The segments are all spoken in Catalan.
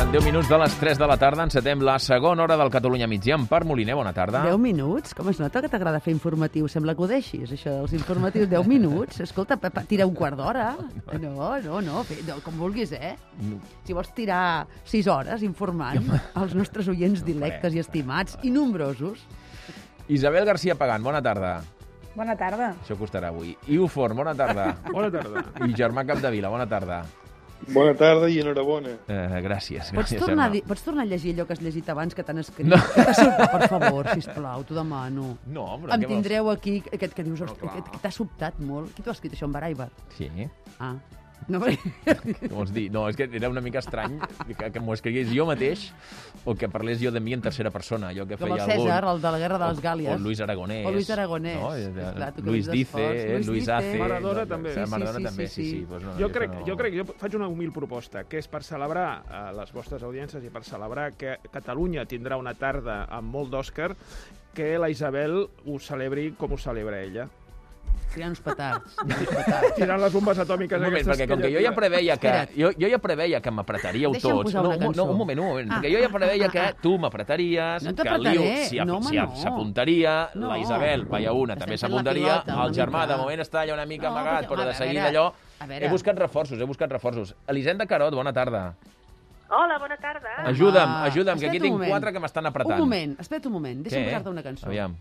10 minuts de les 3 de la tarda encetem la segona hora del Catalunya Migdia. Empar Moliner, bona tarda. 10 minuts? Com es nota que t'agrada fer informatius? Sembla que ho deixis, això dels informatius. 10 minuts? Escolta, tira un quart d'hora. No, com vulguis, eh? Si vols tirar 6 hores informant els nostres oients dilectes i estimats i nombrosos. Isabel García Pagán, bona tarda. Bona tarda. Això costarà avui. Iu Forn, bona tarda. Bona tarda. I Germà Capdevila, bona tarda. Bona tarda i enhorabona. Gràcies. Pots tornar a llegir allò que has llegit abans que t'han escrit? No. Per favor, sisplau, t'ho demano. No, però em què vols? tindreu aquí, que dius, No, clar. que t'ha sobtat molt. Qui t'ho ha escrit, això, en Baraiba? Sí. Ah. No, perquè... Vols dir? No, és que era una mica estrany que m'ho escrigués jo mateix o que parlés jo de mi en tercera persona. Allò que Com feia el César, algun... el de la Guerra de les Gàlies. O Luis Aragonès. O Luis Aragonès. No? Esclar, tu que Luis ets Dice, d'esports. Luis Ace. Maradona també. Maradona també, sí. Doncs no, Jo crec, no. jo faig una humil proposta, que és per celebrar les vostres audiències i per celebrar que Catalunya tindrà una tarda amb molt d'Òscar, que la Isabel ho celebri com ho celebra ella. Tirant uns petards. Tirant les bombes atòmiques Un moment, aquestes perquè com que jo ja preveia que... Jo ja preveia que m'apretaríeu Deixa'm tots. posar una cançó. Un moment. Perquè jo ja preveia que tu m'apretaries, No que l'Iu t'apretaré. No, home, no. s'apuntaria, No. la Isabel, vaya una, també Estem fent la s'apuntaria, pilota, una el Germà mica. de moment està allà una mica No, amagat, perquè, però home, de a seguida veure, allò... a veure. He buscat reforços. Elisenda Carot, bona tarda. Hola, bona tarda. Ajuda'm, que Espera't aquí un tinc moment. 4 que m'estan apretant. Un moment, espera't un moment. Deixa'm posar-te una cançó. Aviam.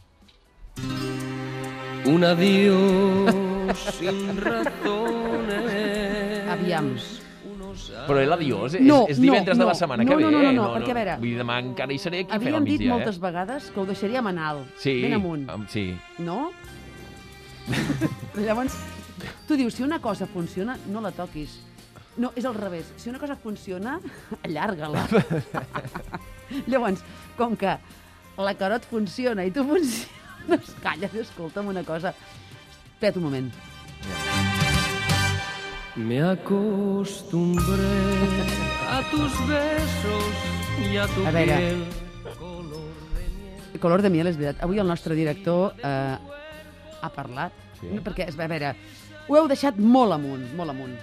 Un adiós sin razones. Aviam. Però l'adiós No, és divendres de no, la setmana no, que ve. no, perquè a veure... Vull dir, demà encara hi seré aquí fent el Havíem dit migdia, moltes vegades que ho deixaríem en alt, Sí, ben amunt, sí. no? Però llavors, tu dius, si una cosa funciona, no la toquis. No, és al revés. Si una cosa funciona, allarga-la. Llavors, com que la Carot funciona i tu funciones, calla i escolta'm una cosa. Espera't un moment. Me acostumbré a tus besos y a tu A veure. piel. Color de miel, és veritat. Avui el nostre director ha parlat. Sí. No, perquè, a veure, ho heu deixat molt amunt, molt amunt.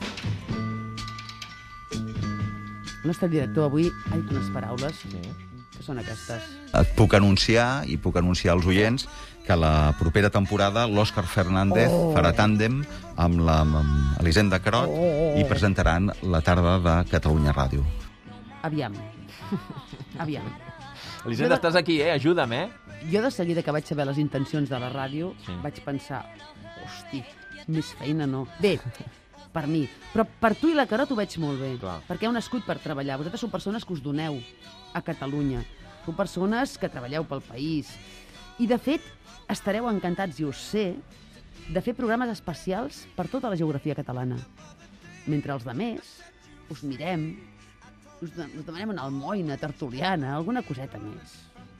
El nostre director avui ha dit unes paraules que són aquestes. Et puc anunciar, i puc anunciar als oients, que la propera temporada l'Òscar Fernández farà tàndem amb Elisenda Carot i presentaran la tarda de Catalunya Ràdio. Aviam. Aviam. Elisenda, estàs aquí, Ajuda'm, Jo de seguida que vaig saber les intencions de la ràdio vaig pensar, hosti, més feina no. Bé, per mi. Però per tu i la Carot ho veig molt bé. Clar. Perquè heu nascut per treballar. Vosaltres sou persones que us doneu a Catalunya. Sou persones que treballeu pel país. I, de fet, estareu encantats, i us sé, de fer programes especials per tota la geografia catalana. Mentre els demés us mirem, us demanem una almoina, tertuliana, alguna coseta més.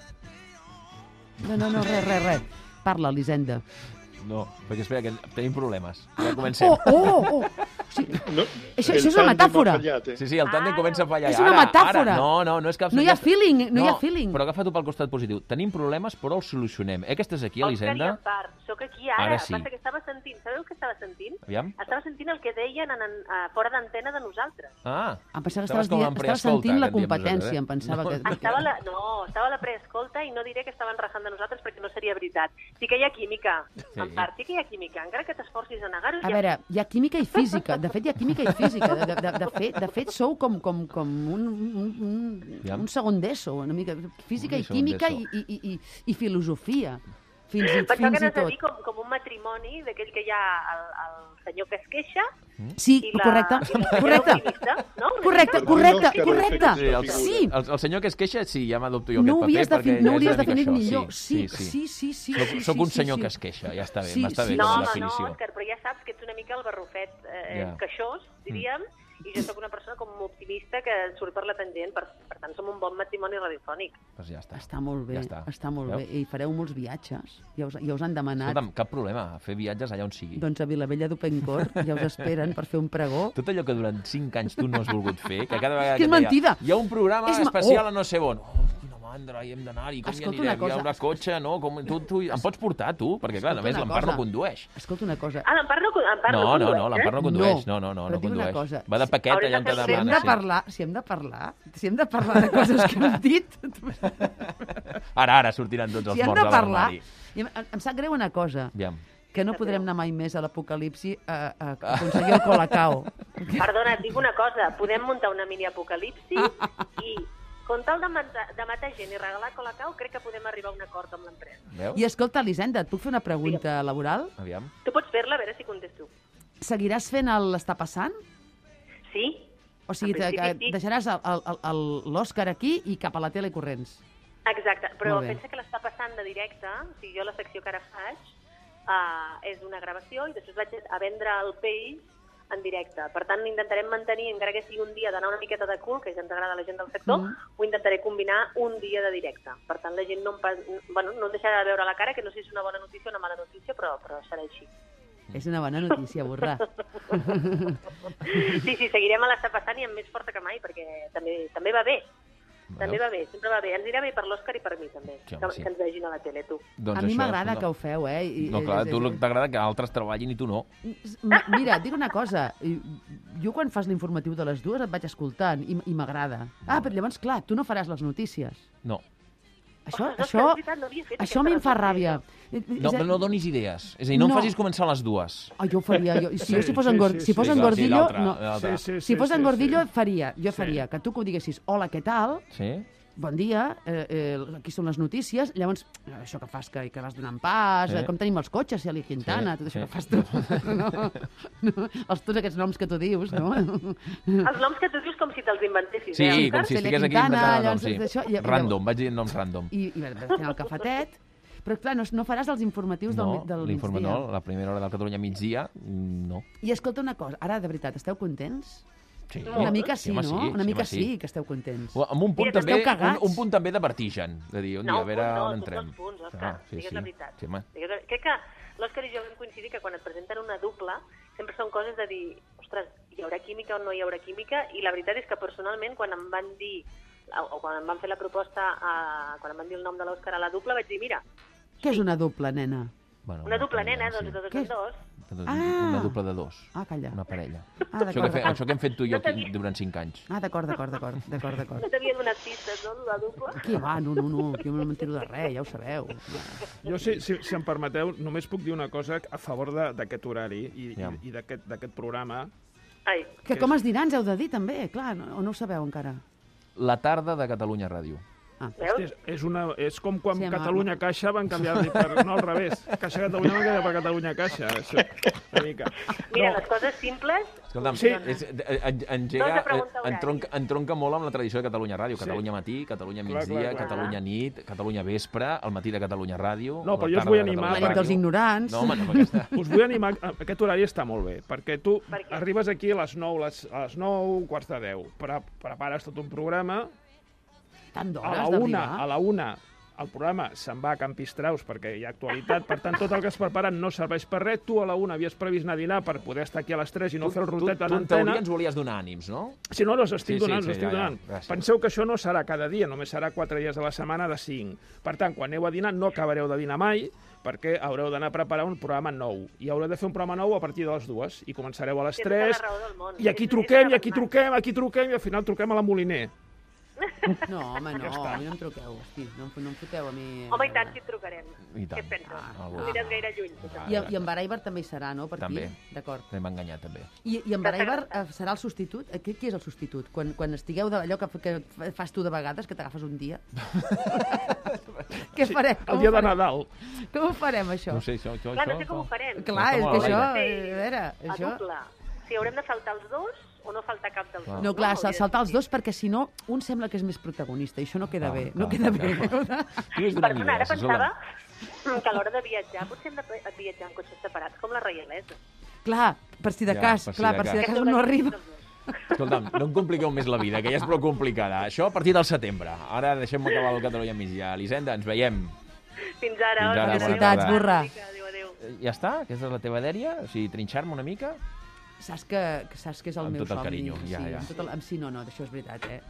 No, res. Parla, Elisenda. No, perquè espera, que tenim problemes. Ja comencem. O sigui, això és una metàfora. Sí, el tàndem comença a fallar. És una metàfora. No és cap... No hi ha feeling, no hi ha feeling. Però agafa-t'ho pel costat positiu. Tenim problemes, però els solucionem. Que estàs aquí, Elisenda? Soc aquí ara. Ara sí. Passa que estava sentint... Sabeu què estava sentint? Aviam. Estava sentint el que deien fora d'antena de nosaltres. Ah, Em pensava que Estaves com en estaves preescolta, sentint la que en diem competència. nosaltres, Em pensava que... Estava a la preescolta i no diré que estaven rajant de nosaltres perquè no seria veritat. Sí que hi ha química. Sí. En part, sí que hi ha química. Encara que t'esforcis a negar-ho... A veure, hi ha química i física. De fet, hi ha química i física. De fet, sou com un segon d'ESO, una mica. Física i segon química d'ESO. i filosofia. Fins i Pensava que tot. anaves a dir com un matrimoni d'aquell que hi ha el senyor que es queixa Sí, i la correcte. senyora optimista, no? Correcte. Sí. El senyor que es queixa, sí, ja m'adopto jo No ho aquest paper. no ho perquè hauries és una mica definit això. millor. Sí. Soc un senyor que es queixa, ja està bé, Sí, m'està bé sí, com a No, definició. Òscar, però ja saps que ets una mica el barrufet Ja. queixós, diríem, i jo sóc una persona com optimista que surt per la tangent, per tant som un bon matrimoni radiofònic. Doncs ja està. Està molt bé, Ja està molt Veus? bé. I fareu molts viatges. Ja us han demanat. Escolta'm, cap problema, fer viatges allà on sigui. Doncs a Vilavella d'Opencourt ja us esperen per fer un pregó. Tot allò que durant 5 anys tu no has volgut fer, que cada vegada Que és deia, mentida. hi ha un programa És especial a no sé on. Oh, quina mandra, i hem d'anar-hi, com Escolta hi una anirem, hi cosa. haurà cotxe, no? Tu em pots portar, tu? Perquè, clar, a més, l'Empar no condueix. Escolta una cosa. Ah, l'Empar no condueix, l'Empar no condueix. No Però et dic una condueix. cosa. Va de paquet Haurem allà on de te fer- demana. Si hem de parlar de coses que hem dit, Ara sortiran tots els si hem morts de a parlar... l'armari. Em sap greu una cosa, Aviam. que no podrem anar mai més a l'apocalipsi a aconseguir el Colacao. Perdona, et dic una cosa, podem muntar una mini-apocalipsi i, con tal de matar gent i regalar Colacao, crec que podem arribar a un acord amb l'empresa. Veus? I escolta, Elisenda, et puc fer una pregunta laboral? Aviam. Tu pots fer-la, a veure si contesto. Seguiràs fent l'Està passant? Sí? O sigui, En principi sí. deixaràs l'Òscar aquí i cap a la tele corrents? Exacte, però Molt bé. pensa que l'està passant de directe, o sigui, jo la secció que ara faig és una gravació i després vaig a vendre el peix en directe. Per tant, intentarem mantenir, encara que sigui un dia d'anar una miqueta de cul, que ja ens agrada a la gent del sector, ho intentaré combinar un dia de directe. Per tant, la gent no em deixarà de veure la cara, que no sé si és una bona notícia o una mala notícia, però serà així. És una bona notícia, Borrà. Sí, seguirem a l'està passant i amb més força que mai, perquè també va bé. També va bé, sempre va bé. Ens irà bé per l'Òscar i per mi, també, Sí, que ens vegin a la tele, tu. A mi m'agrada que ho feu, eh? No, clar, tu t'agrada que altres treballin i tu no. Mira, et dic una cosa. Jo quan fas l'informatiu de les 2 et vaig escoltant i m'agrada. Ah, però llavors, clar, tu no faràs les notícies. No. Això a mi em fa ràbia. No donis idees. És a dir, no em facis començar a les 2. Jo ho faria. Si fos en Gordillo... Si fos en Gordillo, faria. Jo faria que tu que ho diguessis, hola, què tal? Sí. Bon dia, aquí són les notícies. Llavors, això que fas, que vas donant pas, com tenim els cotxes, si a la Quintana, tot això que fas tu. Tots aquests noms que tu dius, no? Els noms que tu dius com si te'ls inventessis. Sí, com si estigués aquí inventant noms, sí. Random, vaig dir noms random. I fent el cafetet. Però, clar, no faràs els informatius del migdia. No, la primera hora del Catalunya migdia, no. I escolta una cosa, ara, de veritat, esteu contents? Sí. Una mica sí, home, no? sí, Una mica sí, que esteu contents. Amb un punt Mira, també, cagats. un punt també de vertigen, de dir, un dia, a veure on entrem. No, són 2 punts, Òscar, digues la veritat. Sí, home. Crec que l'Òscar i jo vam coincidir que quan et presenten una dupla sempre són coses de dir, ostres, hi haurà química o no hi haurà química? I la veritat és que personalment, quan em van dir, o quan em van fer la proposta, quan em van dir el nom de l'Òscar a la dupla, vaig dir, mira... Què és una dupla, nena? Bueno, una dupla nena, doncs de 2 en 2. Una dupla de 2. Ah, calla. Una parella. Ah, Això que hem fet tu i jo durant 5 anys. Ah, d'acord. No t'havia donat pistes, no, la dupla? Aquí va, no, jo no m'entero de res, ja ho sabeu. Jo, si em permeteu, només puc dir una cosa a favor d'aquest horari i d'aquest programa. Ai. Que com es dirà, ens heu de dir també, clar, o no ho sabeu encara? La tarda de Catalunya Ràdio. Hòstia, és com quan Catalunya Caixa van canviar no al revés. Caixa Catalunya van canviar per Catalunya Caixa. Una mica. Mira, les coses simples... Escolta'm, entronca molt amb la tradició de Catalunya Ràdio. Catalunya matí, Catalunya migdia, Catalunya nit, Catalunya vespre, el matí de Catalunya Ràdio... No, però jo us vull animar... La nit dels ignorants... No, home, no, aquesta... Us vull animar... Aquest horari està molt bé, perquè tu arribes aquí a les 9, a les 9, quarts de 10, prepares tot un programa... Tant d'hores d'arribar. A la 1, el programa se'n va a Can Pistraus perquè hi ha actualitat, per tant, tot el que es prepara no serveix per res. Tu a la 1 havies previst anar a dinar per poder estar aquí a les 3 i no fer el rotet en antena. Tu en teoria ens volies donar ànims, no? Sí, no, us estic donant. Penseu que això no serà cada dia, només serà 4 dies a la setmana de 5. Per tant, quan aneu a dinar, no acabareu de dinar mai, perquè haureu d'anar a preparar un programa nou. I haureu de fer un programa nou a partir de les 2. I començareu a les 3, i aquí truquem, i al final truquem a la Moliner. No, home, no, a mi no em truqueu, hosti, no em foteu a mi... Home, i tant, si et trucarem. I tant. Què et penses? No aniràs gaire lluny. I en Baraibar també hi serà, no, per aquí? També. D'acord. M'hem enganyat, també. I en Baraibar serà el substitut? Qui és el substitut? Quan estigueu d'allò que fas tu de vegades, que t'agafes un dia? Què farem? El dia de Nadal. Com ho farem, això? No sé, això... Clar, no sé com ho farem. Clar, és que això... A veure, això... A doble. Si haurem de saltar els 2... o no falta cap dels dos. No, clar, saltar els 2 perquè si no un sembla que és més protagonista i això no queda bé. No queda bé. Perdona, ara pensava que a l'hora de viatjar potser hem de viatjar en cotxes separats, com la reialesa. Clar, per si de cas, no arriba. Escolta'm, no em compliqueu més la vida, que ja és prou complicada. Això a partir del setembre. Ara deixem-me acabar el Catalunya migdia. Elisenda, ens veiem. Fins ara. Felicitats, Borrà. Ja està? Aquesta és la teva dèria? O sigui, trinxar-me una mica? Saps que és el meu somni. Amb tot el carinyo, ja. Sí, no, això és veritat,